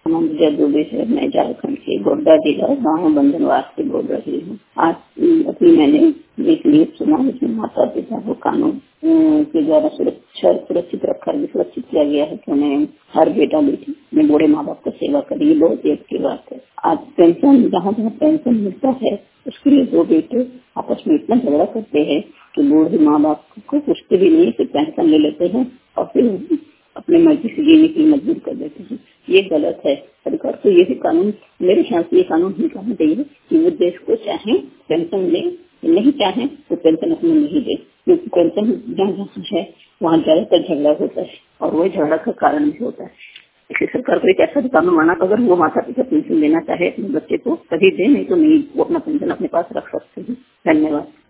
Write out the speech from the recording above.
मंदिरा दुबे है। मैं झारखंड के गोड्डा जिला गाँव बंधनवास से बोल रही हूँ। आज अभी मैंने एक लेख सुना जिसमें माता पिता को कानून के द्वारा सुरक्षित रखा सुरक्षित किया गया है कि उन्हें हर बेटा बेटी अपने बूढ़े माँ बाप को सेवा करे। ये बहुत एक की बात है। आज पेंशन जहाँ जहाँ पेंशन मिलता है उसके लिए दो बेटे आपस में इतना झगड़ा करते हैं कि बूढ़े माँ बाप को पूछते भी नहीं, फिर पेंशन ले लेते हैं और फिर अपने मर्जी से जीने की मजबूर कर देते हैं। ये गलत है। सरकार को ये भी कानून, मेरे ख्याल से ये कानून निकालना चाहिए कि वो देश को चाहे पेंशन ले, नहीं चाहे तो पेंशन अपने नहीं दे, क्योंकि पेंशन जहाँ जहाँ है वहाँ ज्यादातर झगड़ा होता है और वही झगड़ा का कारण भी होता है। इसलिए सरकार को एक ऐसा भी कानून बनाना, अगर वो माता पिता पेंशन देना चाहे अपने बच्चे को तभी दे, नहीं तो नहीं, वो अपना पेंशन अपने पास रख सकते हैं। धन्यवाद।